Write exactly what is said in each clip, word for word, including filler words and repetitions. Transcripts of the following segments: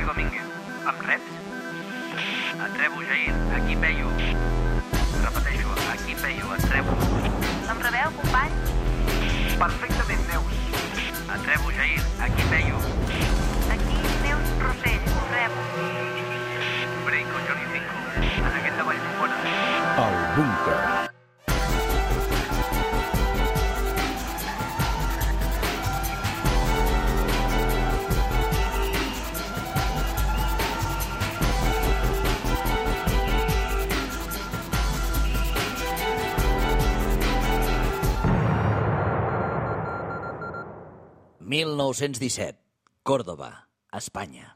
Domínguez. Em reps? Et rebo, Jair. Aquí peio. Repeteixo, aquí peio, et rebo. Em rebeu, company? Perfectament, Neus. Et rebo, Jair. Aquí peio. Aquí, Neus Rossell, us rebo. Breiko, Johnny Cinco. En aquest de Vallfogona. El búnquer. mil nou-cents disset, Còrdova, Espanya.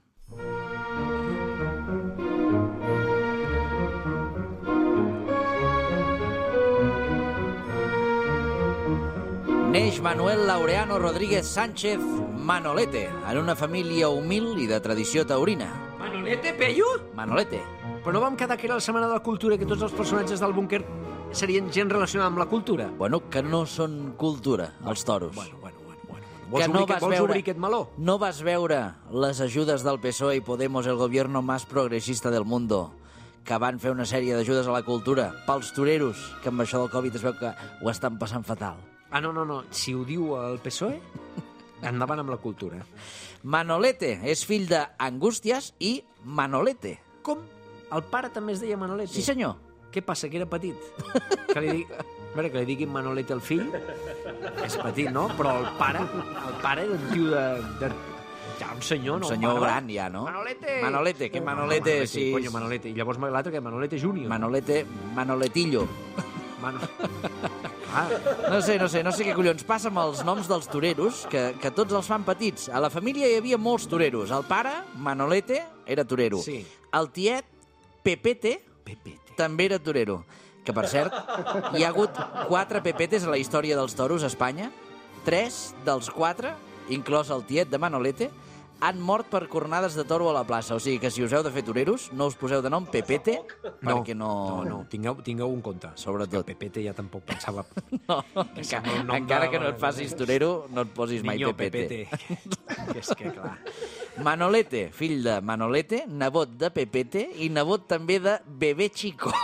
Neix Manuel Laureano Rodríguez Sánchez Manolete, en una família humil i de tradició taurina. Manolete, Peyu? Manolete. Però no vam quedar que era la Setmana de la Cultura i que tots els personatges del búnquer serien gent relacionada amb la cultura? Bueno, que no són cultura, els toros. Bueno, bueno, bueno. bueno. Que Vols, no obrir, vas vols veure- obrir aquest meló? ¿No vas veure les ajudes del P S O E i Podemos, el gobierno más progresista del mundo, que van fer una sèrie d'ajudes a la cultura pels toreros, que amb això del Covid es veu que ho estan passant fatal? Ah, no, no, no. Si ho diu el P S O E, endavant amb la cultura. Manolete és fill d'Angústies i Manolete. Com? El pare també es deia Manolete? Sí, senyor. Què passa, que era petit? Que li dic... A veure, que li diguin Manolete al fill, és petit, no? Però el pare, el pare era un tio de... de... Ja, un senyor, no? Un senyor barba. gran, ja, no? Manolete! Manolete, que Manolete, Manolete, sí. Coño, Manolete. I llavors l'altre, que Manolete Júnior. Manolete, Manoletillo. Mano... Ah, No sé, no sé, no sé què collons passa amb els noms dels toreros, que, que tots els fan petits. A la família hi havia molts toreros. El pare, Manolete, era torero. Sí. El tiet, Pepete, Pepete. també era torero. Que, per cert, hi ha hagut quatre Pepetes a la història dels toros a Espanya. Tres dels quatre, inclòs el tiet de Manolete, han mort per cornades de toro a la plaça. O sigui que si us heu de fer toreros, no us poseu de nom Pepete, perquè no... No, no, tingueu, tingueu un compte. Sobretot. Que Pepete ja tampoc pensava... No, Que encara, sembla un nom encara de- que no et facis torero, no et posis mai Minyó, Pepete. Pepete. És que, clar... Manolete, fill de Manolete, nebot de Pepete i nebot també de Bebé Chico.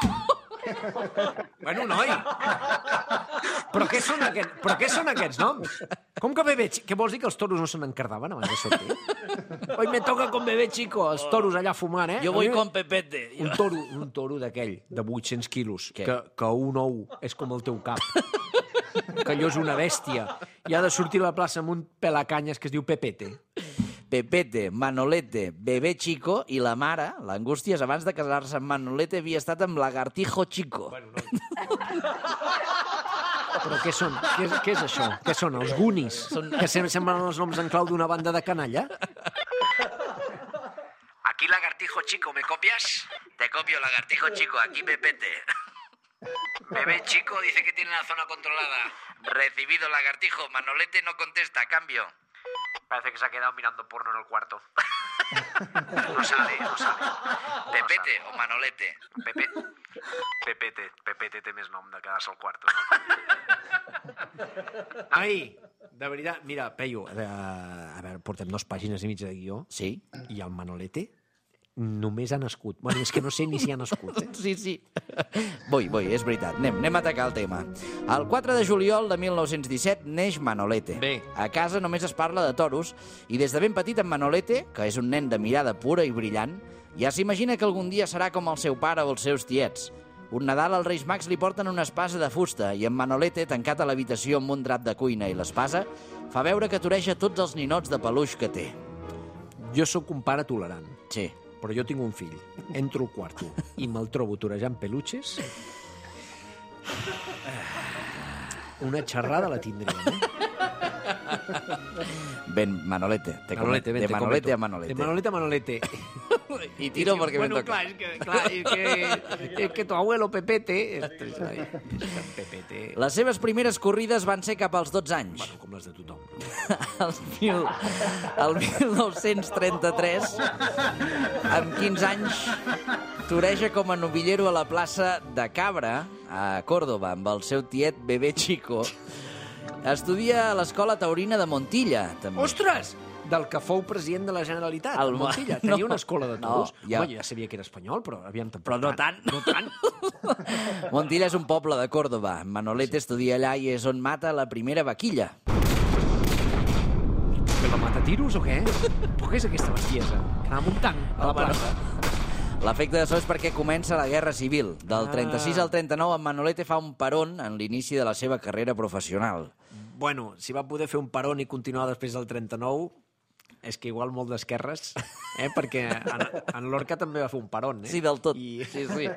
Bueno, noi! Però què són, aquest, però què són aquests noms? Com que bebé... Chi- Què vols dir, que els toros no se n'encardaven abans de sortir? Hoy me toca con bebé chico, els toros allà fumant, eh? Jo voy A mi- con Pepete. Un toro, un toro d'aquell, de vuit-cents quilos, Què? que, que un ou és com el teu cap. Que allò és una bèstia. I ha de sortir a la plaça amb un pelacanyes que es diu Pepete. Pepete, Manolete, Bebé Chico i la mare, l'Angústies, abans de casar-se amb Manolete, havia estat amb Lagartijo Chico. Bueno, no. Però què són? Què és, què és això? Què són, els Goonies? Són- Que sem- semblen els noms en clau d'una banda de canalla? Aquí Lagartijo Chico, ¿me copias? Te copio, Lagartijo Chico, aquí Pepete. Bebé Chico dice que tiene la zona controlada. Recibido, Lagartijo. Manolete no contesta, cambio. Parece que se ha quedado mirando porno en el cuarto. No sale, no sale. Pepete o Manolete. Pepe... Pepete, Pepete té més nom de quedar-se al quarto, no? Ai, de veritat, mira, Peyu, a veure, a veure, portem dues pàgines i mitja de guió, Sí? i el Manolete només ha nascut. Bueno, és que no sé ni si ha nascut, eh? Sí, sí. Vull, vull, és veritat. Anem, anem a atacar el tema. El quatre de juliol de mil nou-cents disset neix Manolete. Bé. A casa només es parla de toros i des de ben petit en Manolete, que és un nen de mirada pura i brillant, ja s'imagina que algun dia serà com el seu pare o els seus tiets. Un Nadal als Reis Mags li porten una espasa de fusta i en Manolete, tancat a l'habitació amb un drap de cuina i l'espasa, fa veure que toreja tots els ninots de peluix que té. Jo sóc un pare tolerant, Sí. però jo tinc un fill. Entro al quarto i me'l trobo torejant peluches. Una xerrada la tindrem, eh? Ben, Manolete. Te Manolete, ven, de te Manolete comento. a Manolete. De Manolete a Manolete. I tiro perquè bueno, me toca. clar, és que, clar, és que, és que tu abuelo Pepete... Este, ai, és que en Pepete... Les seves primeres corrides van ser cap als dotze anys. Bueno, com les de tothom. No? El, mil, el mil nou-cents trenta-tres, amb quinze anys, toreja com a novillero a la plaça de Cabra, a Còrdova, amb el seu tiet Bebé Chico. Estudia a l'escola taurina de Montilla, també. Ostres! del que fou president de la Generalitat, El el Ma- Montilla. Tenia no, una escola de no, toros. ja. Home, jo ja sabia que era espanyol, però aviam... tampoc Però no tant. No tant. Montilla és un poble de Còrdoba. Manolete estudia allà i és on mata la primera vaquilla. Que la mata tiros o què? Però què és aquesta bestiesa? Que anava amb un tanc a la plaça. L'efecte de so és perquè comença la Guerra Civil. Del Ah. trenta-sis al trenta-nou, en Manolete fa un peron en l'inici de la seva carrera professional. Bueno, si va poder fer un peron i continuar després del trenta-nou, és que igual molt d'esquerres, eh? Perquè en, en Lorca també va fer un peron, eh? Sí, del tot. I... Sí, sí.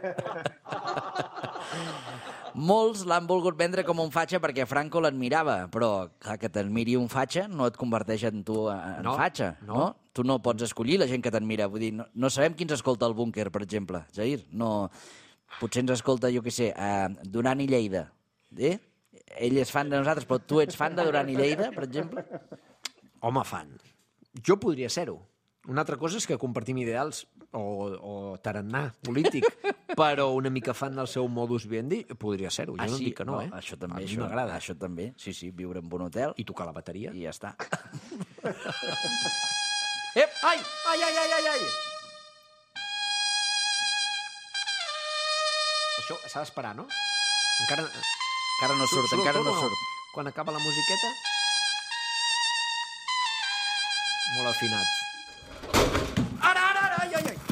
Molts l'han volgut vendre com un fatxa perquè Franco l'admirava, però clar, que t'admiri un fatxa no et converteix en tu en No, fatxa, no. no? Tu no pots escollir la gent que t'admira. Vull dir, no, no sabem qui ens escolta al búnquer, per exemple, Jair. No, potser ens escolta, jo què sé, uh, Duran i Lleida. Eh? Ell és fan de nosaltres, però tu ets fan de Duran i Lleida, per exemple? Home, fan. Jo podria ser-ho. Una altra cosa és que compartim ideals o, o tarannà polític, però una mica fan del seu modus vivendi, podria ser-ho. Jo Ah, no sí? dic que no, eh? Això també, A mi això, m'agrada. això també. Sí, sí, viure en un hotel I tocar la bateria. i ja està. Ep! Ai, ai, ai, ai, ai, ai! Això s'ha d'esperar, no? Encara... Encara no surt, encara no surt. Quan acaba la musiqueta... Molt afinat. Ara, ara, ara, ai, ai, ai!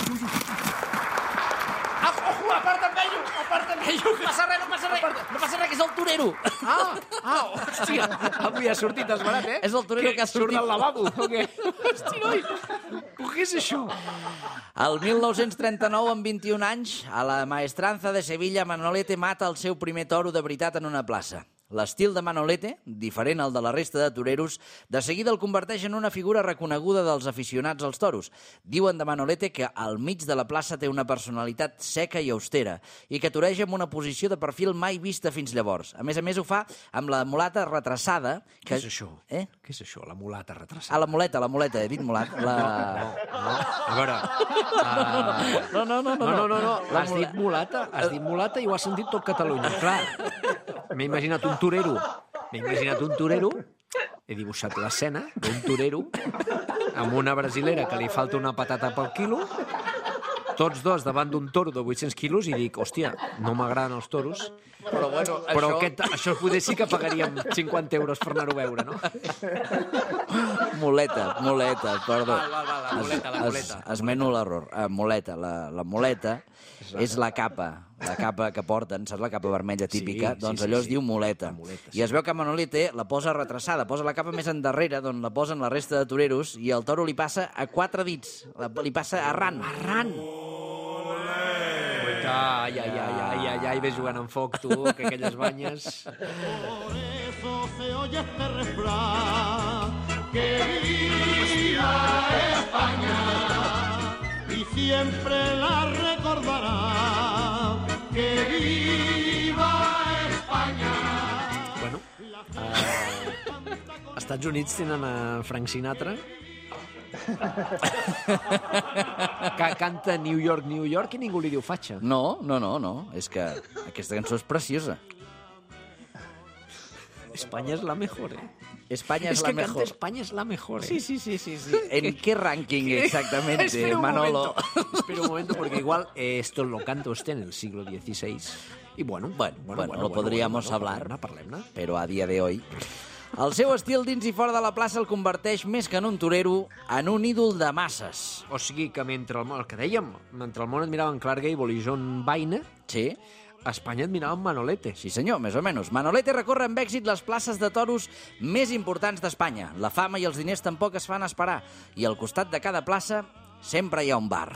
Ah, ojo, aparta't, vello! Aparta't, vello! No passa res, no passa res! No passa res, que és el torero! Ah, ah, hòstia! Avui ha sortit esbarat, eh? És el torero que ha sortit. Surt del lavabo, o què? Hosti, noi! Però què és això? El mil nou-cents trenta-nou, amb vint-i-un anys, a la Maestranza de Sevilla, Manolete mata el seu primer toro de veritat en una plaça. L'estil de Manolete, diferent al de la resta de toreros, de seguida el converteix en una figura reconeguda dels aficionats als toros. Diuen de Manolete que al mig de la plaça té una personalitat seca i austera i que toreja amb una posició de perfil mai vista fins llavors. A més a més, ho fa amb la mulata retrasada. Que... Què és això? Eh? Què és això, la mulata retrasada? Ah, la muleta, la muleta, he dit mulat. La... No, a veure... Uh... No, no, no, no. No, no, no, no. La Has mula- dit mulata, has dit mulata i ho has sentit tot Catalunya. Clar, m'he imaginat un torero, m'he imaginat un torero, he dibuixat l'escena d'un torero amb una brasilera que li falta una patata pel quilo, tots dos davant d'un toro de vuit-cents quilos i dic, hòstia, no m'agraden els toros, Però, bueno, però això... aquest, això poder sí que pagaríem cinquanta euros per anar-ho a veure, no? Muleta, muleta, perdó. Val, val, val, la muleta, la muleta. Es, esmeno l'error. Uh, muleta, la, la muleta és la capa, la capa que porten, saps la capa vermella típica? Sí, sí, doncs sí, allò sí. es diu muleta. La muleta, I es veu que Manolete la posa retrasada, posa la capa més endarrere, d'on la posen la resta de toreros, i el toro li passa a quatre dits, la- li passa arran. Arran! Ai, ai, ai, ai, ai, ai, ves jugant amb foc, tu, que aquelles banyes... Por eso se oye este refrán, que viva España y siempre la recordará, que viva España. Bueno, uh, als Estats Units tenen a Frank Sinatra, que canta New York, New York, i ningú li diu fatxa. No, no, no, no. És que aquesta cançó és preciosa. Espanya és la mejor, eh? España es Es la que canta mejor. España es la mejor, eh? Sí, sí, sí, sí, sí. ¿En qué ranking exactamente, Espera un Manolo? momento, espera un momento, porque igual eh, esto lo canta usted en el siglo dieciséis. Y bueno, Bueno, bueno, lo podríamos bueno, hablar. Parlem-ne, parlem-ne. Però a dia de hoy... El seu estil dins i fora de la plaça el converteix més que en un torero en un ídol de masses. O sigui que mentre el món, el que dèiem, mentre el món admirava en Clark Gable i John Wayne, Sí? a Espanya admirava en Manolete. Sí, senyor, més o menys. Manolete recorre amb èxit les places de toros més importants d'Espanya. La fama i els diners tampoc es fan esperar. I al costat de cada plaça sempre hi ha un bar.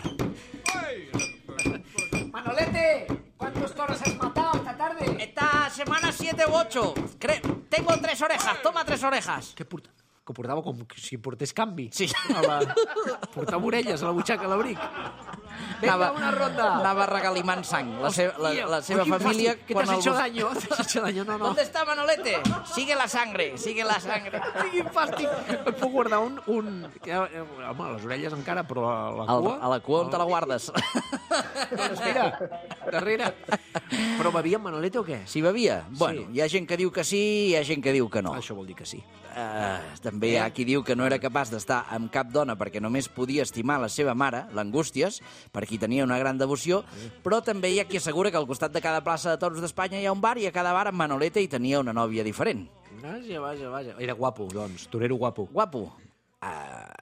Manolete, ¿cuántos toros has matado esta tarde? Esta semana siete u ocho. Cre Tengo tres orejas. Toma tres orejas. Que, porta... que portava com si portés canvi. Sí. A la... Portava orelles a la butxaca a l'abric. Venga, una ronda. Anava regalimant sang. La, seva, la, la seva Uy, qué família... fàstic, que quan t'has hecho el- daño, t'has hecho daño, no, no. ¿Dónde está Manolete? Sigue la sangre, sigue la sangre. Quin fàstic. Et puc guardar un... un... Ja, eh, home, les orelles encara, però a la Al, cua... a la cua on te la guardes? Doncs mira, darrere. Però bevia amb Manolete o què? Si bevia? Bueno, hi ha gent que diu que sí i hi ha gent que diu que no. Això vol dir que sí. Uh, també hi ha qui diu que no era capaç d'estar amb cap dona perquè només podia estimar la seva mare, l'Angústies, per qui tenia una gran devoció, però també hi ha qui assegura que al costat de cada plaça de toros d'Espanya hi ha un bar i a cada bar en Manolete hi tenia una nòvia diferent. Vaja, vaja, vaja. Era guapo, doncs, torero guapo. Guapo. Uh...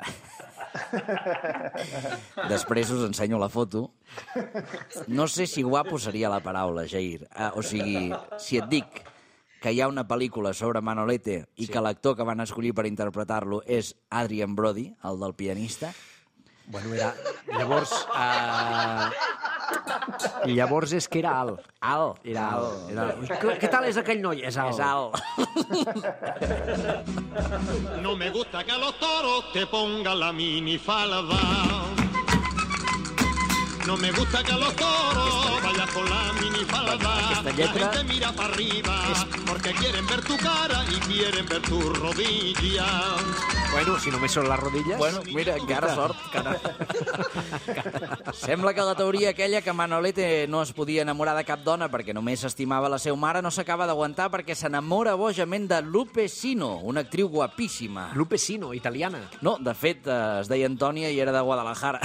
Després us ensenyo la foto. No sé si guapo seria la paraula, Jair. Uh, o sigui, si et dic que hi ha una pel·lícula sobre Manolete i sí. que l'actor que van escollir per interpretar-lo és Adrian Brody, el del pianista. Bueno, era... Llavors... Uh... Llavors és que era alt. Alt. Era alt. Era alt. Què tal és aquell noi? És alt. És alt. No me gusta que a los toros te pongan la minifalda. No me gusta que a los toros vayas con la minifalda. Aquesta lletra... La gente mira para arriba és... porque quieren ver tu cara y quieren ver tu rodilla. Bueno, si només són les rodilles... Bueno, mira, encara sort. Encara... Sembla que la teoria aquella que Manolete no es podia enamorar de cap dona perquè només estimava la seva mare no s'acaba d'aguantar perquè s'enamora bojament de Lupe Sino, una actriu guapíssima. Lupe Sino, italiana. No, de fet, es deia Antònia i era de Guadalajara.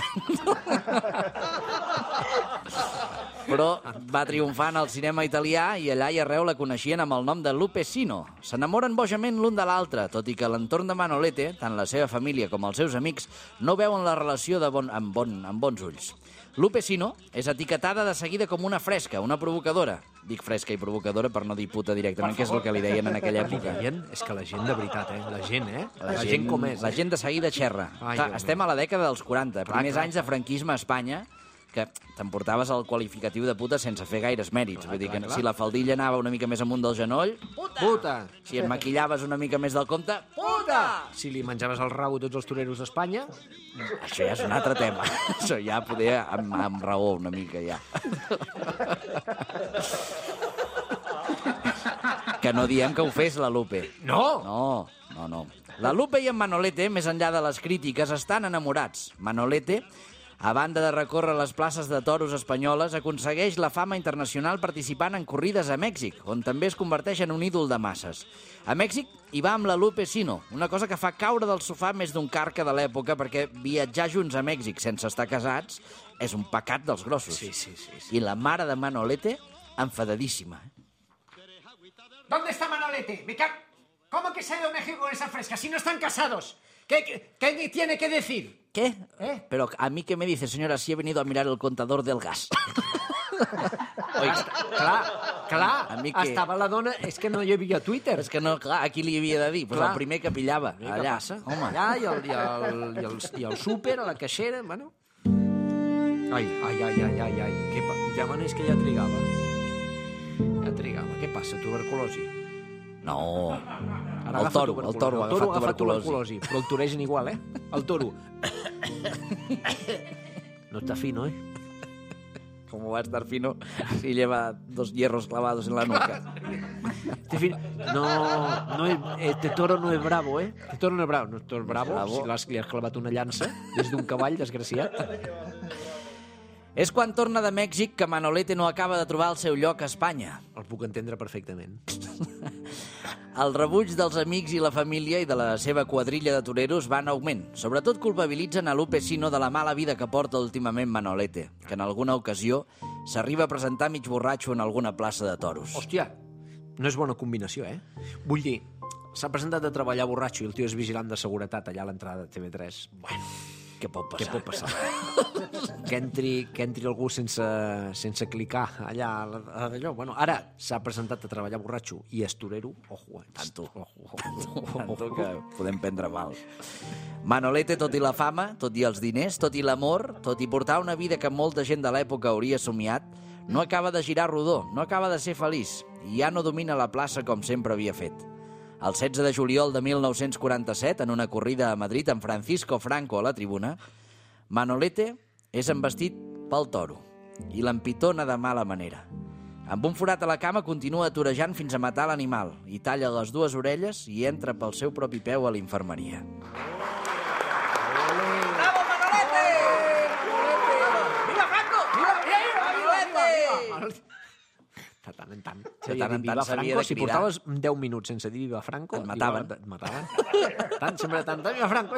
Però va triomfant al cinema italià i allà i arreu la coneixien amb el nom de Lupe Sino. S'enamoren bojament l'un de l'altre, tot i que l'entorn de Manolete, tant la seva família com els seus amics, no veuen la relació de bon, amb, bon, amb bons ulls. Lupe Sino és etiquetada de seguida com una fresca, una provocadora. Dic fresca i provocadora per no dir puta directament, que és el que li deien en aquella època. Deien? És que la gent de veritat, eh? La gent, eh? La, la gent, gent com és. La gent de seguida xerra. Ai, Clar, estem a la dècada dels quaranta, primers clar, anys de franquisme a Espanya, que t'emportaves el qualificatiu de puta sense fer gaires mèrits. Vull dir que si la faldilla anava una mica més amunt del genoll, puta! Puta! Si et maquillaves una mica més del compte, puta! Si li menjaves el rabo a tots els toreros d'Espanya... Això ja és un altre tema. Això ja poder amb, amb raó una mica, ja. Que no diem que ho fes la Lupe. No! No, no, no. La Lupe i en Manolete, més enllà de les crítiques, estan enamorats. Manolete, a banda de recórrer les places de toros espanyoles, aconsegueix la fama internacional participant en corrides a Mèxic, on també es converteix en un ídol de masses. A Mèxic hi va amb la Lupe Sino, una cosa que fa caure del sofà més d'un carca de l'època, perquè viatjar junts a Mèxic sense estar casats és un pecat dels grossos. Sí, sí, sí, sí. I la mare de Manolete, enfadadíssima. ¿Dónde está Manolete? Me ca... ¿Cómo que se ha ido a México con esa fresca si no están casados? ¿Qué, qué, qué tiene que decir? ¿Qué? ¿Eh? Pero a mí qué me dice, señora, si he venido a mirar el contador del gas. Oiga, clar, clar, A mi què? estava la dona... És que no hi havia Twitter. És que no, clar, aquí li havia de dir, però Clar. el primer que pillava, Què allà. passa? Home, Allà i el, i, el, i, el, i el súper, a la caixera, bueno... Ai, ai, ai, ai, ai, ai. Què pa... Ja, bueno, és que ja trigava. Ja trigava. Què passa, tuberculosi? no. Ara El agafa toro, el toro ha agafat agafat tuberculosi. Però el toregen igual, eh? El toro. No está fino, eh? ¿Cómo va a estar fino si lleva dos hierros clavados en la nuca? Este, fin... no, no es... este toro no és bravo, eh? Este toro no és bravo. No és toro bravo, bravo. si l'has li has clavat una llança des d'un cavall, desgraciat. És quan torna de Mèxic que Manolete no acaba de trobar el seu lloc a Espanya. El puc entendre perfectament. El rebuig dels amics i la família i de la seva quadrilla de toreros va en augment. Sobretot culpabilitzen a Lupe Sino de la mala vida que porta últimament Manolete, que en alguna ocasió s'arriba a presentar mig borratxo en alguna plaça de toros. Hòstia, no és bona combinació, eh? Vull dir, s'ha presentat a treballar borratxo i el tio és vigilant de seguretat allà a l'entrada de T V tres. Bueno, Què pot passar? què pot passar? que, entri, que entri algú sense, sense clicar allà a allò. Bueno, ara s'ha presentat a treballar borratxo i és torero. Ojo, eh? Tanto. Ojo, ojo, ojo. Tanto que podem prendre mal. Manolete, tot i la fama, tot i els diners, tot i l'amor, tot i portar una vida que molta gent de l'època hauria somiat, no acaba de girar rodó, no acaba de ser feliç i ja no domina la plaça com sempre havia fet. El setze de juliol de mil nou-cents quaranta-set, en una corrida a Madrid amb Francisco Franco a la tribuna, Manolete és embestit pel toro i l'empitona de mala manera. Amb un forat a la cama continua torejant fins a matar l'animal i talla les dues orelles i entra pel seu propi peu a l'infermeria. ¡Bravo, Manolete! ¡Viva Franco! ¡Viva tant en tant. De tant en tant s'havia Franco, de si cridar. portaves deu minuts sense dir Viva Franco... Et mataven. Igual, et mataven. Tant, sempre tant, Viva Franco!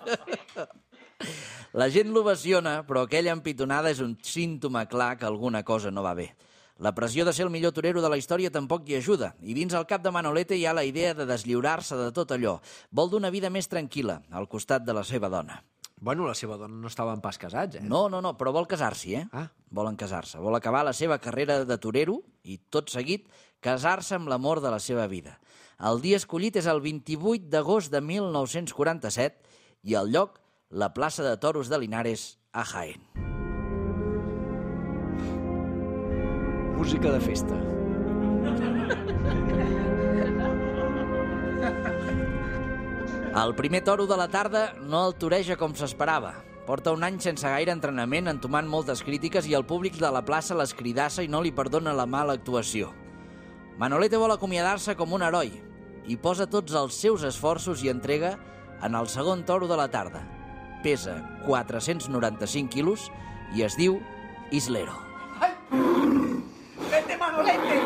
La gent l'ovaciona, però aquella empitonada és un símptoma clar que alguna cosa no va bé. La pressió de ser el millor torero de la història tampoc hi ajuda, i dins el cap de Manolete hi ha la idea de deslliurar-se de tot allò. Vol d'una vida més tranquil·la, al costat de la seva dona. Bueno, la seva dona no estaven pas casats, eh? No, no, no, però vol casar-s'hi, eh? Ah. Volen casar-se. Vol acabar la seva carrera de torero i, tot seguit, casar-se amb l'amor de la seva vida. El dia escollit és el vint-i-vuit d'agost de mil nou-cents quaranta-set i el lloc, la plaça de Toros de Linares, a Jaén. Música de festa. El primer toro de la tarda no el toreja com s'esperava. Porta un any sense gaire entrenament, entomant moltes crítiques i el públic de la plaça l'escridassa i no li perdona la mala actuació. Manolete vol acomiadar-se com un heroi i posa tots els seus esforços i entrega en el segon toro de la tarda. Pesa quatre-cents noranta-cinc quilos i es diu Islero. Vete, Manolete!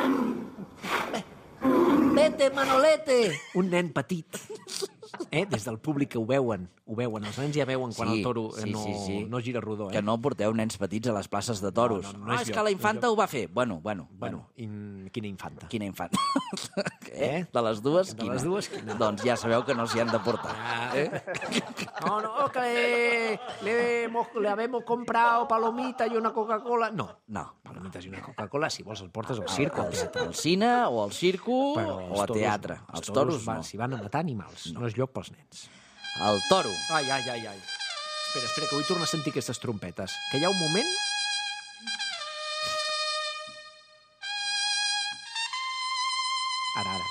Vete, Manolete! Un nen petit. Eh? Des del públic que ho veuen, ho veuen. Els nens ja veuen quan Sí, el toro eh, sí, no, sí, sí. no gira rodó. Eh? Que no porteu nens petits a les places de toros. No, no, no ah, és és lloc, que la no és infanta ho va fer. Bueno, bueno, Bueno, in... quina infanta. Quina infanta? Eh? De les dues, De quina? les dues, quina? Doncs ja sabeu que no s'hi han de portar. Eh? No, no, que le, le, hemos, le habemos comprado palomita y una Coca-Cola. No, No. palomitas i una Coca-Cola, si vols el portes al circo. Al, al cine o al circo Però o a els toros teatre. no. Els toros van, no. si van a matar animals, no. no és lloc pels nens. El toro. Ai, ai, ai, ai. Espera, espera, que vull tornar a sentir aquestes trompetes. Que hi ha un moment... Ara, ara.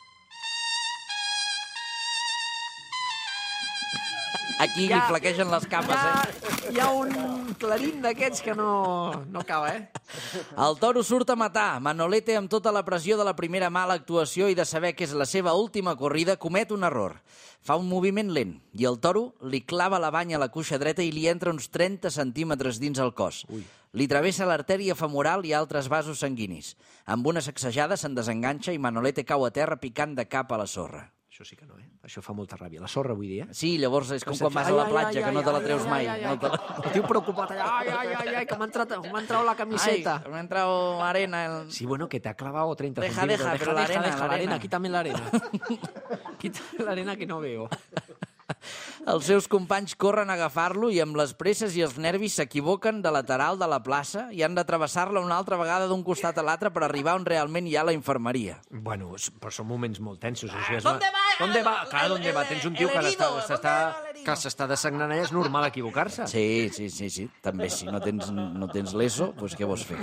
Aquí Ja- li flaquegen les capes, Hi ha, eh? hi ha un clarín d'aquests que no, no acaba, eh? El toro surt a matar. Manolete, amb tota la pressió de la primera mala actuació i de saber que és la seva última corrida, comet un error. Fa un moviment lent i el toro li clava la banya a la cuixa dreta i li entra uns trenta centímetres dins el cos. Ui. Li travessa l'artèria femoral i altres vasos sanguinis. Amb una sacsejada se'n desenganxa i Manolete cau a terra picant de cap a la sorra. Això sí que no, eh? Això fa molta ràbia. La sorra, vull dir, eh? Sí, llavors és com quan vas a la platja, que no te la treus mai. No te la... El tio preocupat allà, ai, ai, ai, ai, que m'ha entrat, m'ha entrat la camiseta. Ai, me ha entrado arena. El... Sí, bueno, que te ha clavado treinta Deja, centímetros. deja, pero la arena, deja, la la arena. arena, quítame la arena. Quítame la arena que no veo. Els seus companys corren a agafar-lo i amb les presses i els nervis s'equivoquen de lateral de la plaça i han de travessar-la una altra vegada d'un costat a l'altre per arribar on realment hi ha la infermeria. Bueno, s- però són moments molt tensos. Això és ¿Dónde va? ¿Dónde va? Clar, El- ¿dónde va? el- Tens un tio el que herido, s'està- s'està ¿dónde va el herido? que s'està dessagnant allà, és normal equivocar-se. Sí, sí, sí, sí. També si no tens, no tens l'ESO, doncs què vols fer?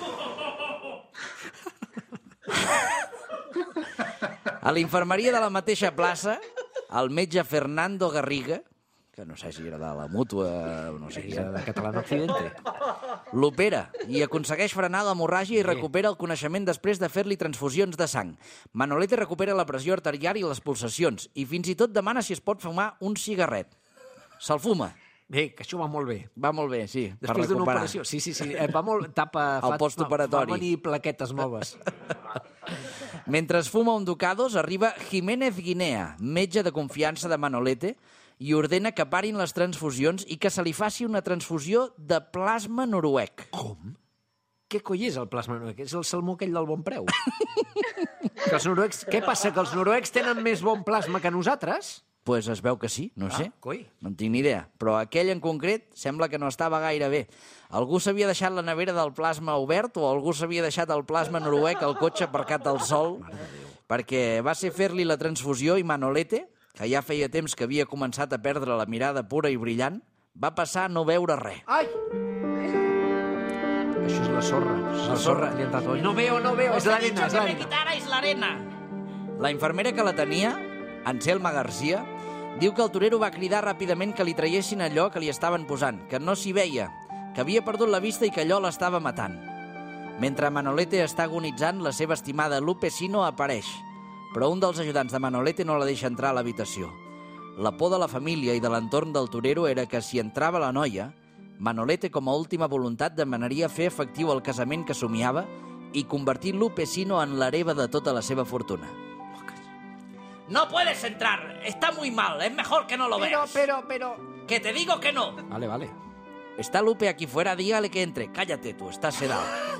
A la infermeria de la mateixa plaça, el metge Fernando Garriga, que no sé si era de la mútua o no sé És què, de català no occidente. l'opera i aconsegueix frenar l'hemorràgia i recupera el coneixement després de fer-li transfusions de sang. Manolete recupera la pressió arterial i les pulsacions i fins i tot demana si es pot fumar un cigarret. Se'l fuma. Bé, que això va molt bé. Va molt bé, sí, per Després d'una recuperar. operació. Sí, sí, sí. Eh, va molt... Tapa... El fa- postoperatori. Va venir plaquetes noves. Mentre es fuma un Ducados, arriba Jiménez Guinea, metge de confiança de Manolete, i ordena que parin les transfusions i que se li faci una transfusió de plasma noruec. Com? Què coi és el plasma noruec? És el salmó aquell del bon preu? Que els noruecs... Què passa, que els noruecs tenen més bon plasma que nosaltres? Pues es veu que sí, no sé. Ah, coi. No en tinc ni idea. Però aquell en concret sembla que no estava gaire bé. Algú s'havia deixat la nevera del plasma obert o algú s'havia deixat el plasma noruec al cotxe aparcat al sol, perquè va ser fer-li la transfusió i Manolete, que ja feia temps que havia començat a perdre la mirada pura i brillant, va passar a no veure res. Ai! Això és la sorra. La sorra. Li ha entrat l'ull. No veo, no veo. És l'arena, és l'arena. La infermera que la tenia, Anselma García, diu que el torero va cridar ràpidament que li traiessin allò que li estaven posant, que no s'hi veia, que havia perdut la vista i que allò l'estava matant. Mentre Manolete està agonitzant, la seva estimada Lupe Sino apareix, però un dels ajudants de Manolete no la deixa entrar a l'habitació. La por de la família i de l'entorn del torero era que si entrava la noia, Manolete, com a última voluntat, demanaria fer efectiu el casament que somiava i convertir Lupecino en l'hereva de tota la seva fortuna. No puedes entrar, está muy mal, es mejor que no lo Pero, veas. pero, pero... Que te digo que no. Vale, vale. Está Lupe aquí fuera, dígale que entre. Cállate tú, estás sedado.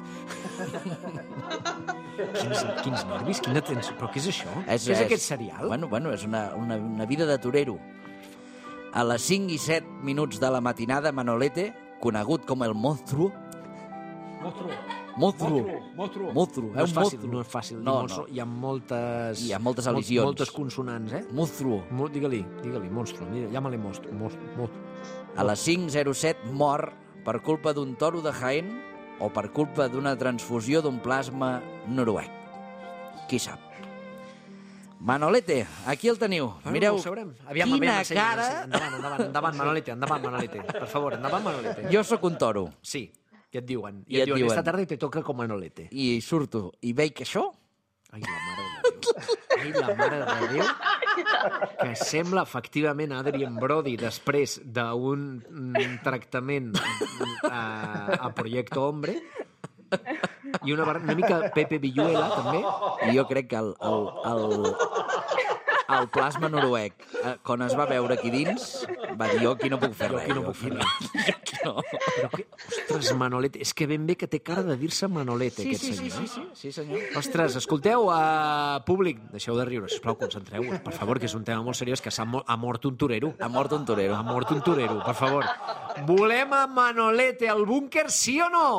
Quins, quins nervis, quina tensió. Però què és això? És, què és, aquest serial? Bueno, bueno, és una, una, una vida de torero. A les cinc i set minuts de la matinada, Manolete, conegut com el monstruo... Monstruo. Monstruo. Monstruo. Monstruo. No és un fàcil, monstruo. no és fàcil. No, monstruo. no. Hi ha moltes... Hi ha moltes mol- elisions. Moltes consonants, eh? Monstruo. Mo, digue-li, digue-li, monstruo. Mira, llama-li monstruo. Monstruo. monstruo. A les cinc zero set mor per culpa d'un toro de Jaén o per culpa d'una transfusió d'un plasma noruec. Qui sap? Manolete, aquí el teniu. Bueno, Mireu ho sabrem. Aviam, quina aviam, ensenya, cara... ensenya. Endavant, endavant, endavant, Manolete, endavant, Manolete. Per favor, endavant, Manolete. Jo sóc un toro Sí, i et diuen. I I, et, et diuen, diuen. esta tarda te toca com Manolete. i surto i veig això. Ai, la mare de Déu. Ai, la mare de Déu. Que sembla, efectivament, Adrien Brody després d'un mm, tractament a, a Proyecto Hombre i una, bar- una mica Pepe Villuela, també. I jo crec que el, el, el, el plasma noruec, eh, quan es va veure aquí dins, va dir, jo aquí no puc fer Jo res. aquí no puc fer no. Jo aquí no. Però que, ostres, Manolete, és que ben bé que té cara de dir-se Manolete, Sí, aquest sí, sí, senyor. sí, sí, sí, senyor. Ostres, escolteu, uh, públic, deixeu de riure, sisplau, concentreu-vos, per favor, que és un tema molt seriós, que s'ha mo ha mort un torero. Ha mort un torero. Ha mort un torero, per favor. Volem a Manolete al búnquer, sí o no?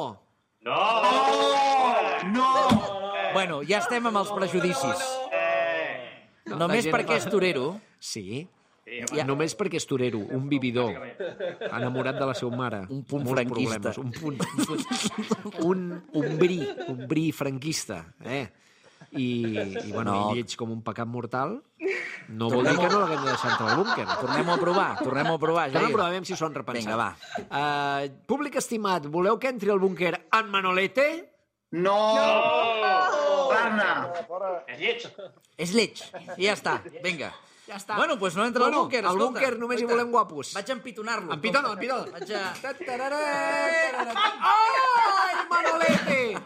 Bueno, ja estem amb els prejudicis. Només La gent perquè va- és torero, Sí. Ja. Només perquè és torero, un vividor, enamorat de la seva mare. Un punt Molts franquista. problemes, Un punt... Un, un bri, un bri franquista, eh? I, i, bueno, No. no. i lleig com un pecat mortal, no vol dir que no l'haguem de deixar entrar al búnquer. tornem-ho a provar, tornem-ho a provar, Anem a Jair. provar, aviam si s'ho han repensat. Vinga, va. Uh, públic estimat, voleu que entri al búnquer en Manolete? No! No! Parna! És lleig, i ja està, vinga. Ja està. Bueno, doncs no entra Bueno, al búnquer, al escolta. búnquer només hi Escolta, volem guapos. Vaig a empitonar-lo. Empitona, empitona. Vaig a... Ai, Manolete!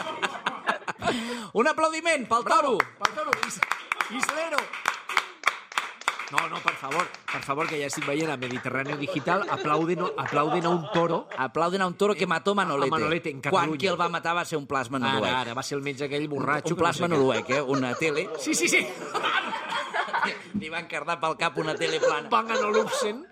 Un aplaudiment pel toro. Pel toro, Is Islero. No, no, per favor, per favor, que ja estic veient a Mediterráneo Digital, aplauden, aplauden a un toro. Aplauden a un toro que mató Manolete. A Manolete, en Quan Catalunya. qui el va matar va ser un plasma noruec. Ara, ara, va ser el metge aquell borratxo. Un plasma que no sé noruec, eh? Una tele. què. Sí, sí, sí. Li van cardar pel cap una tele plana. Bangano Luxen.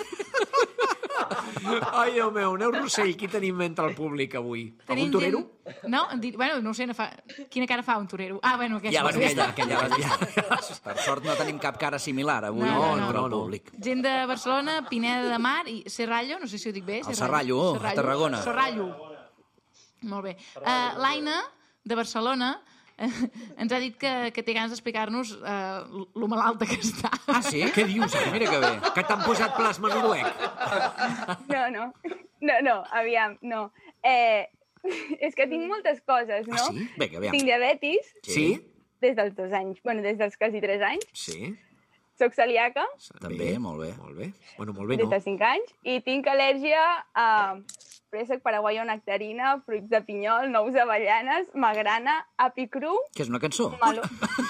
Ai, Déu meu, Neus Rossell, qui tenim entre el públic avui? Algun torero? Gent... No? Di- Bueno, no ho sé, no fa... quina cara fa un torero? Ah, bueno, aquesta. Ja, bueno, ja aquella, està. aquella, ja. Per sort no tenim cap cara similar avui No, no, entre no, el no. públic. Gent de Barcelona, Pineda de Mar i Serrallo, no sé si ho dic bé. El Serrallo, a Tarragona. Serrallo. Molt bé. Uh, L'Aina, de Barcelona, ens ha dit que, que té ganes d'explicar-nos uh, lo malalta que està. Ah, sí? Què dius? Mira que bé. Que t'han posat plasma noruec. No, no, no, no, aviam, no. Eh, és que tinc moltes coses, no? Ah, sí? Vinga, aviam. Tinc diabetis Sí? des dels dos anys, bueno, des dels quasi tres anys. Sí. Soc celíaca També, molt bé. Molt bé. Bueno, molt bé, des no? de cinc anys i tinc al·lèrgia a préssec, paraguaio, nectarina, fruits de pinyol, nous avellanes, magrana, api cru, Que és una cançó. malo...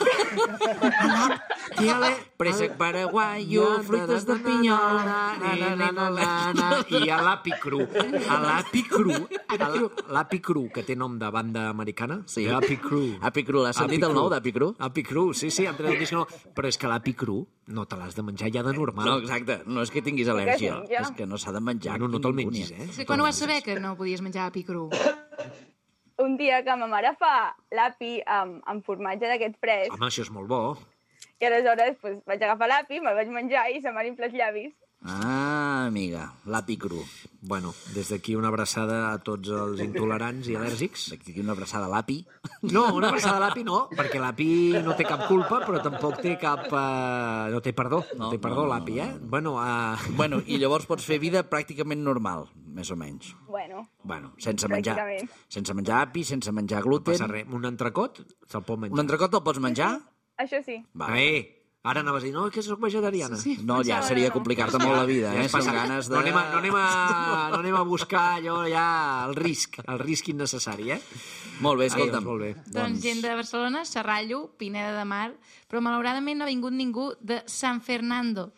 Préssec paraguaio, fruites de pinyol... Na, na, na, na, na, i a l'api cru. A l'api cru. A la- L'api cru, que té nom de banda americana. Sí. Api cru. Api cru, l'has sentit Api el cru. nou d'Api cru? Api cru, sí, sí, han tret el disc nou. Però és que l'api cru no te l'has de menjar ja de normal. No, exacte, no és que tinguis al·lèrgia, ja. és que no s'ha de menjar. Bueno, no te'l ningú, mengis, ni- eh? És que quan ho vas saber que no podies menjar api cru? Un dia que ma mare fa l'api amb, amb formatge d'aquest fresc, Home, això és molt bo. i aleshores pues, vaig agafar l'api, me'l vaig menjar i se m'han inflat els llavis. Ah, amiga, l'api cru. Bueno, des d'aquí una abraçada a tots els intolerants i al·lèrgics. D'aquí una abraçada a l'api. No, una abraçada a l'api no, perquè l'api no té cap culpa, però tampoc té cap... Uh, no té perdó, no, No, té perdó no, no, l'api, no, eh? Bueno, uh, Bueno, i llavors pots fer vida pràcticament normal, més o menys. Bueno, Bueno, sense menjar, Pràcticament. sense menjar api, sense menjar no gluten. passa res. Un entrecot se'l pot menjar. Un entrecot el pots menjar? això sí. Va. Eh, Ara anaves a dir, no, que soc vegetariana. Sí, No, ja seria complicar-te molt la vida, eh? Són ganes de... No anem, a, no, anem a, no anem a buscar allò ja el risc, el risc innecessari, eh? Molt bé, Ai, escolta'm. molt bé. Doncs gent de Barcelona, Serrallo, Pineda de Mar, però malauradament no ha vingut ningú de San Fernando.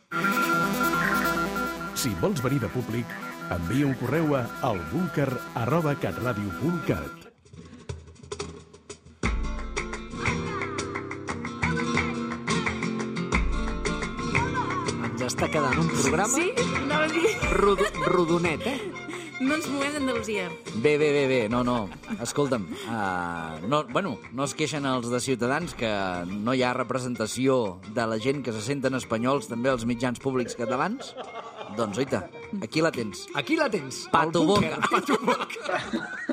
Si vols venir de públic, envia un correu a albúnquer arroba catradio punt cat. Ens està quedant un programa Sí, anava a dir... rodo, rodonet, eh? No ens movem d'Andalusia. Bé, bé, bé, bé, no, no. Escolta'm, uh, no, bueno, no es queixen els de Ciutadans que no hi ha representació de la gent que se senten espanyols també als mitjans públics catalans? Doncs, oita, aquí la tens. Aquí la tens. Pato al búnquer, boca. Pato boca.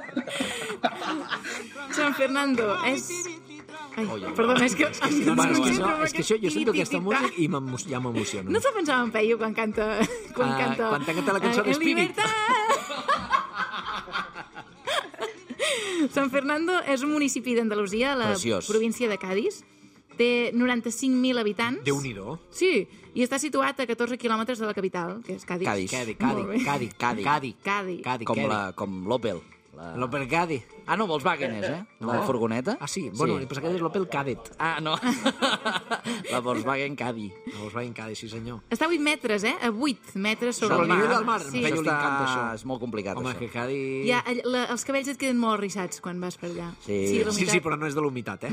San Fernando és... Ai, Oye, perdona, és que... És que, no, no, és que, això, és que això, jo sento aquesta música i m'emo- ja m'emociono. No te pensava en Peyu quan canta... Quan Ah, canta... quan canta la cançó eh, d'Spirit. Libertad! San Fernando és un municipi d'Andalusia, a la Preciós. província de Cádiz. Té noranta-cinc mil habitants. Déu-n'hi-do. Sí, i està situat a catorze quilòmetres de la capital, que és Cádiz. Cádiz. Cadi, Molt bé. Cadi, Cadi, Cadi, Cádiz. Cadi, Com, Cadi. la, com l'Opel. La... L'Opel Cadi. Ah, no, Volkswagen és, eh? La No. furgoneta. Ah, sí? Bueno, sí. Passa que és l'Opel Cadet. Ah, no. La Volkswagen Caddy. La Volkswagen Cadi, sí senyor. Està a vuit metres, eh? A vuit metres sobre, Sobre el nivell del mar. Sí. En Peyu li encanta Està... això. És molt complicat, Home, això. que Cadi... Ja, la, els cabells et queden molt rissats quan vas per allà. Sí. la Sí, humitat. sí, però no és de l'humitat, eh?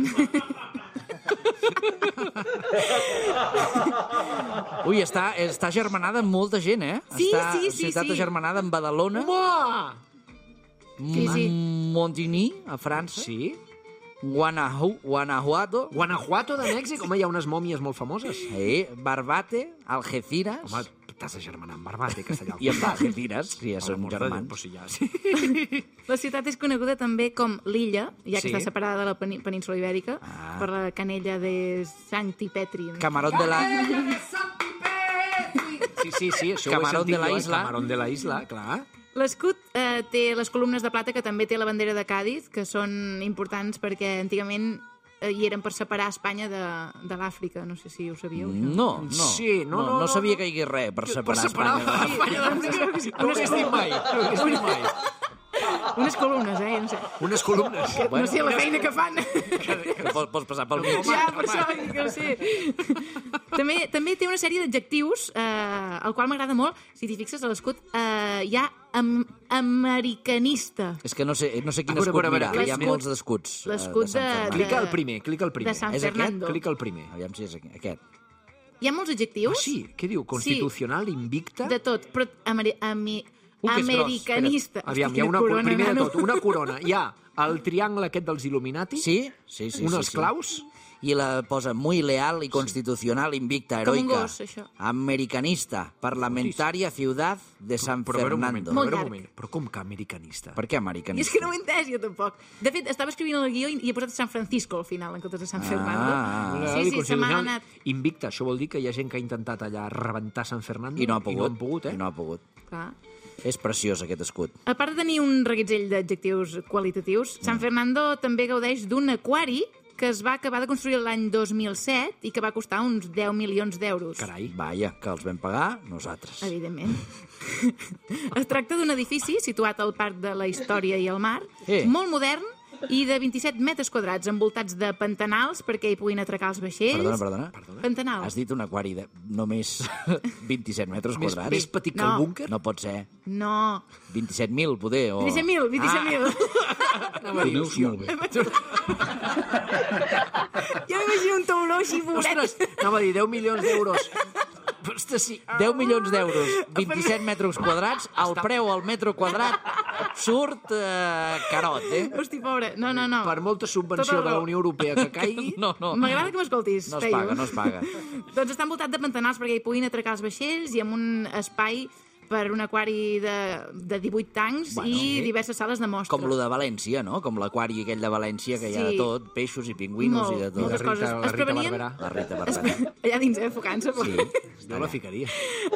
Ui, està, està germanada amb molta gent, eh? Sí, està sí, sí, ciutat sí. germanada amb Badalona, Home! Sí, sí. Montigny, a França, Sí? Guanajuato, Guanajuato, Guanajuato de Mèxic? Home, hi ha unes mòmies molt famoses. eh, Barbate, Algeciras... Home, t'has de germanar amb Barbate, castellà. I amb Algeciras, sí, ja són germans. Però sí, ja, sí. La ciutat és coneguda també com l'Illa, ja que Sí. està separada de la peni- península ibèrica, Ah. per la canella de Sancti Petri. Camarón de la... Sí, sí, sí, això Camarón ho he sentit de la jo, eh? isla. Camarón de la isla, clar. L'escut eh, té les columnes de plata que també té la bandera de Càdiz, que són importants perquè antigament eh, hi eren per separar Espanya de, de l'Àfrica. No sé si ho sabíeu. això. No, no. Sí, no, no, no, no, sabia no. que hi hagués res per Per separar, separar Espanya. Espanya de l'Àfrica. No ho hagués dit mai. No ho hagués dit mai. Unes columnes, eh? No sé, Unes columnes. no sé la feina que fan. Que pots, pots passar pel mig. Ja, per això, que no sé. també, també té una sèrie d'adjectius, eh, el qual m'agrada molt. Si t'hi fixes a l'escut, eh, hi ha am americanista. És que no sé, no sé quin A veure, escut a veure, mirar, a veure. hi ha L'escut- molts d'escuts. eh, l'escut Sant de- Fernando. Clica el primer, clica el primer. De San És aquest? Fernando. Clica el primer. Aviam si és aquí, aquest. Hi ha molts Ah, adjectius sí? Què diu? Constitucional, invicta? de tot, però ameri ami Uh, que és gros. americanista. Aviam, Hosti, hi ha quina una, corona, primer de nano. tot, una corona. Hi ha el triangle aquest dels Illuminati, Sí, sí, sí. unes sí, sí. claus, I la posa muy leal y constitucional, invicta, Com un heroica. gos, això. Americanista, parlamentaria ciudad de San però a veure un moment, Fernando. però, a Molt veure un llarg. moment. Però com que americanista? Per què I americanista? és que no ho he entès jo tampoc. De fet, estava escrivint el guió i i he posat San Francisco al final, en comptes de San Fernando. Ah. Sí, sí, se m'ha anat. Invicta, això vol dir que hi ha gent que ha intentat allà rebentar Sant Fernando I no ha pogut. i no han pogut, eh? I no ha pogut. Clar. És preciós, aquest escut. A part de tenir un reguitzell d'adjectius qualitatius, San Fernando també gaudeix d'un aquari que es va acabar de construir l'any dos mil set i que va costar uns deu milions d'euros. Carai. Vaja, que els vam pagar nosaltres. Evidentment. Es tracta d'un edifici situat al Parc de la Història i el Mar, Eh. molt modern i de vint-i-set metres quadrats, envoltats de pantanals perquè hi puguin atracar els vaixells. Perdona, perdona. Pantanals. Has dit un aquari de només vint-i-set metres Més, quadrats? més petit que No. el búnquer? No pot ser. No. vint-i-set mil, poder, o... vint-i-set mil, vint-i-set mil. Ah, dius, molt bé. Jo m'imagino un tauló així, pobret. Ostres, anava a dir deu milions d'euros. Ostres, sí. deu milions d'euros, vint-i-set metres quadrats, el preu al metro quadrat surt eh, carot, eh? Hosti, pobre. No, no, no. Per molta subvenció Tota de la raó. Unió Europea que caigui... No, no. M'agrada que m'escoltis. No es Peyu. paga, no es paga. Doncs està envoltat de pantanals perquè hi puguin atracar els vaixells i amb un espai per un aquari de, de divuit tancs Bueno, i eh? diverses sales de mostra. Com lo de València, no? Com l'aquari aquell de València, que hi ha Sí. de tot, peixos i pingüinos Molt, i de tot. moltes coses. la Es Rita prevenien... Barberà. La Rita Es, Barberà. allà dins, eh, focant-se. Sí. Jo la ficaria.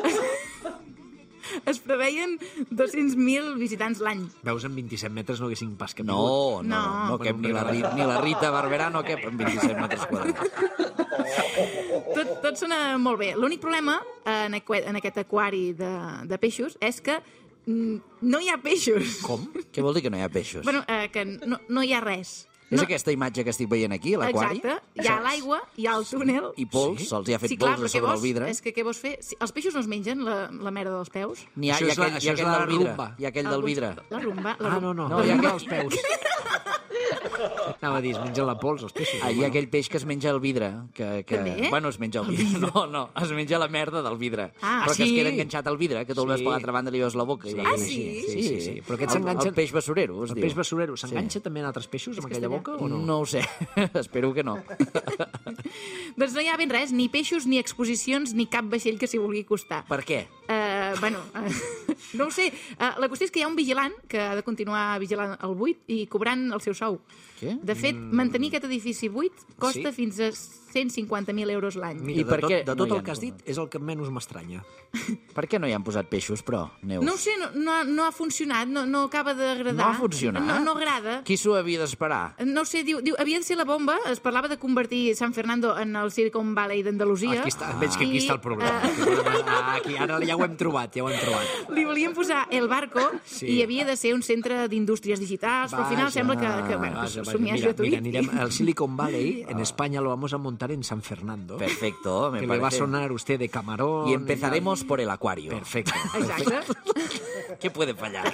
Es preveien dos-cents mil visitants l'any. Veus, en vint-i-set metres no haguessin pas capit. No, no, no, No. no cap ni la, Ri- ni la Rita Barberà no cap en vint-i-set metres quadrats. Tot, tot tot sona molt bé. L'únic problema en, aqu en aquest aquari de, de peixos és que mm, no hi ha peixos. Com? Què vol dir que no hi ha peixos? Bueno, eh, que no, no hi ha res. És no. aquesta imatge que estic veient aquí, l'aquari? Exacte. Hi ha l'aigua, hi ha el túnel. I pols, se'ls hi ha fet sí, clar, pols a sobre vols, el vidre. És que què vols fer? Si, els peixos no es mengen la, la merda dels peus? N'hi ha, hi ha aquell, hi ha aquell del vidre. Hi ha aquell del vidre. La rumba. La Ah, rumba. no, no, No, no hi hi ha ha aquell- els peus. Anava a dir, es mengen la pols, els peixos. Ah, hi ha aquell peix que es menja el vidre. Que, que... També? Bueno, es menja el vidre. No, no, es menja la merda del vidre. Ah, però que sí? es queda enganxat al vidre, que tu el veus Sí. per l'altra banda i li veus la boca. I Sí, va Ah, fent sí? així. Sí, sí, sí. Però aquest El- s'enganxa- El peix basurero, es El diu. peix basurero s'enganxa Sí. també en altres peixos amb És aquella castellà. boca o no? No ho sé, espero que no. Doncs no hi ha ben res, ni peixos, ni exposicions, ni cap vaixell que s'hi vulgui acostar. Per què? Uh, bueno, uh, no ho sé. Uh, la qüestió és que hi ha un vigilant que ha de continuar vigilant el buit i cobrant el seu sou. Què? De fet, mm. mantenir aquest edifici buit costa Sí? fins a cent cinquanta mil euros l'any. Mira, I per de tot, què de no tot hi el han que has dit és el que menys m'estranya. Per què no hi han posat peixos, però, Neus? No ho sé, no, no, ha- no ha funcionat, no, no acaba d'agradar. No ha funcionat? No, no agrada. Qui s'ho havia d'esperar? No ho sé, diu, diu, havia de ser la bomba, es parlava de convertir San Fernando en el Silicon Valley d'Andalusia. Aquí està, veig que aquí I, està el problema. eh, Ah, aquí, ara ja ho hem trobat, ja ho hem trobat. li volien posar el barco Sí. i havia de ser un centre d'indústries digitals, però al final Vaja, sembla que, que bueno, vaja, vaja. somiar Mira, gratuït. mira, anirem al Silicon Valley, en España lo vamos a montar en San Fernando. Perfecto, me que parece. le va a sonar usted de camarón. Y empezaremos por el acuario. Perfecto. Exacte. ¿Qué puede fallar?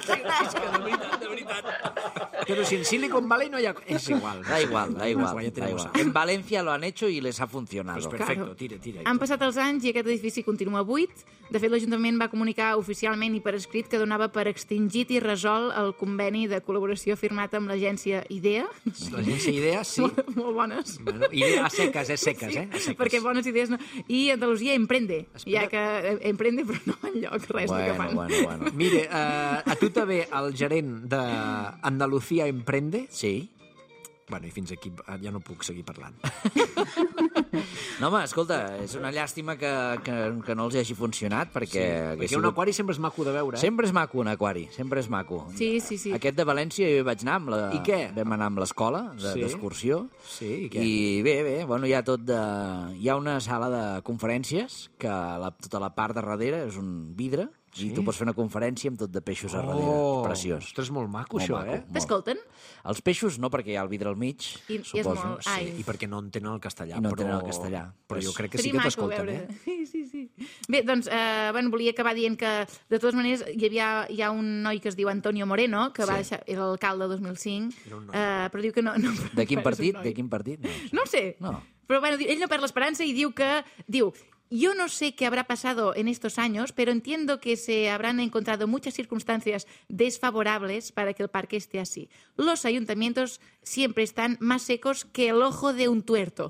Pero si en Silicon Valley no hay... Es igual. Da igual, da igual, Pues ya da tenemos igual. a- En Valencia lo han hecho y les ha funcionado. Pues perfecto, Claro. tira, tira. Han passat els anys i aquest edifici continua buit. De fet, l'Ajuntament va comunicar oficialment i per escrit que donava per extingit i resol el conveni de col·laboració firmat amb l'agència IDEA. L'agència Idees, sí. Molt, molt bones. Bueno, idees a seques, eh? Seques, eh? A seques. Perquè bones idees no. I Andalusia Emprende, Espera. ja que eh, Emprende però no enlloc res del que Bueno, fan. bueno, bueno. Mire, eh, a tu també el gerent d'Andalucía Emprende? Sí. Bueno, i fins aquí eh, ja no puc seguir parlant. No, home, escolta, és una llàstima que, que, que no els hagi funcionat, perquè... hagués Perquè un sigut- aquari sempre és maco de veure, eh? Sempre és maco, un aquari, sempre és maco. Sí, sí, sí. Aquest de València jo hi vaig anar amb la... I què? Vam anar amb l'escola de- Sí. d'excursió. Sí, i què? I bé, bé, bueno, hi ha tot de... Hi ha una sala de conferències que la, tota la part de darrere és un vidre i tu pots fer una conferència amb tot de peixos a darrere. Oh, Preciós. ostres, molt maco, Molt això, maco, eh? molt. T'escolten? Els peixos no, perquè hi ha el vidre al mig, I- i és suposo. molt- ai. I perquè no entenen el castellà. I no però... entenen el castellà. Però jo crec que sí Seria que maco t'escolten, veure. eh? Sí, sí, sí. Bé, doncs, eh, bueno, volia acabar dient que, de totes maneres, hi havia hi ha un noi que es diu Antonio Moreno, que va deixar, era l'alcalde el dos mil cinc, Era un noi. eh, però diu que no... no De quin és un partit? noi. De quin partit? No. No ho sé. No. Pero bueno, ell no perd l'esperança y diu que... Diu, yo no sé qué habrá pasado en estos años, pero entiendo que se habrán encontrado muchas circunstancias desfavorables para que el parque esté así. Los ayuntamientos siempre están más secos que el ojo de un tuerto.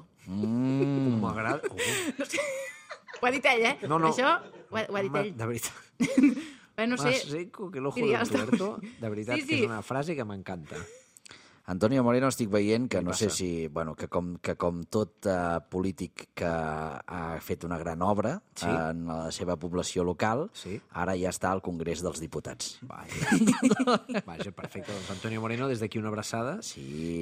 Mm. M'agrada... Oh. No sé. Ho ha dit ell, eh? No, no. Això ho ha, ho ha dit Home, ell. de veritat. Bueno, no sé... Más seco que el ojo diria, del està- tuerto. De veritat Sí, que sí. és una frase que m'encanta. Antonio Moreno estic veient que Què no passa? sé si... Bueno, que com, que com tot uh, polític que ha fet una gran obra Sí. en la seva població local, Sí. ara ja està al Congrés dels Diputats. Vaja, Vaja perfecte. Doncs Antonio Moreno, des d'aquí una abraçada. Sí.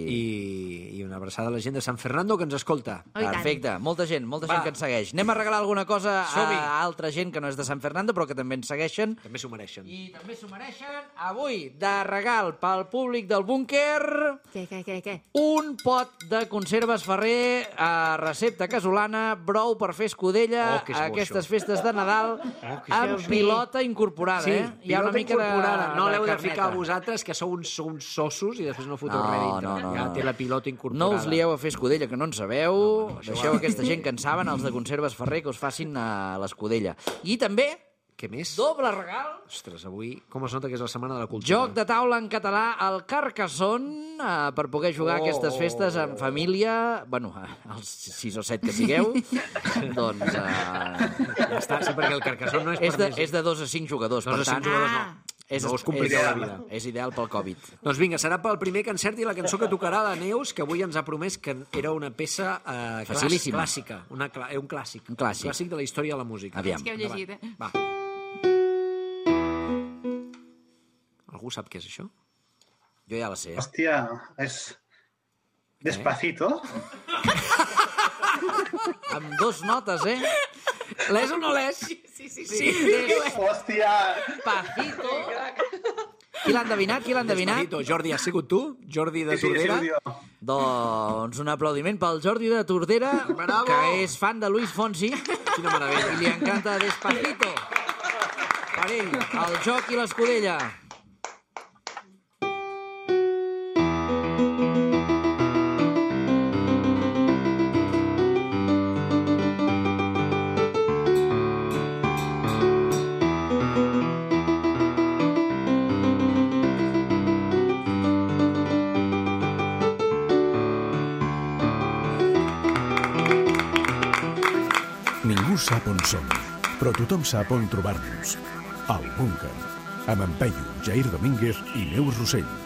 I, I una abraçada a la gent de San Fernando que ens escolta. Oh, i tant. Perfecte, molta gent, molta Va. gent que ens segueix. Anem a regalar alguna cosa Som-hi. a altra gent que no és de San Fernando, però que també ens segueixen. També s'ho mereixen. I també s'ho mereixen avui, de regal pel públic del búnquer, Què, què, què, què? un pot de conserves Ferrer a recepta casolana, brou per fer escudella, Oh, que és bo, aquestes això. festes de Nadal, Oh, que amb és bo. pilota incorporada, Sí, eh? Hi ha una pilota mica incorporada. de No l'heu de carneta. ficar a vosaltres, que sou uns, sou uns sossos i després no foteu No, res dintre. no, no, ja no. té la pilota No incorporada. us lieu a fer escudella, que no en sabeu. No, no, això Deixeu va. aquesta gent que en saben, els de conserves Ferrer, que us facin a l'escudella. I també, Què més? doble regal, Ostres, avui com es nota que és la setmana de la cultura. joc de taula en català al Carcassonne, eh, per poder jugar Oh. a aquestes festes en família, bueno, eh, els sis o set que sigueu, doncs eh, Ja està, sí, perquè el Carcassonne no és, és, per de, més. és de dos a cinc jugadors. Dos a per cinc tant, jugadors, Ah. no. És, No us compliqueu és, la vida. És ideal pel Covid. Doncs vinga, serà pel primer que encerti la cançó que tocarà la Neus, que avui ens ha promès que era una peça eh, clàs- Facilíssima. clàssica. Una, clà- eh, un clàssic. Un clàssic. Un clàssic de la història de la música. Aviam. És que heu llegit, eh? Va. Algú sap què és això? Jo ja la sé. Hòstia, és... Despacito. amb dos notes, eh? L'és o no l'és? Sí, sí, sí. Sí. Hòstia. Pajito. Qui l'ha endevinat? Qui l'ha endevinat? Despacito. Jordi, has sigut tu? Jordi de Sí, sí, Tordera? sí, jo. Doncs un aplaudiment pel Jordi de Tordera, Bravo. que és fan de Luis Fonsi. Quina meravella. I li encanta Despacito. Per ell, el joc i l'escudella. Ningú sap on som, però tothom sap on trobar-nos. Al Búnquer, amb en Peyu, Jair Domínguez i Neus Rossell.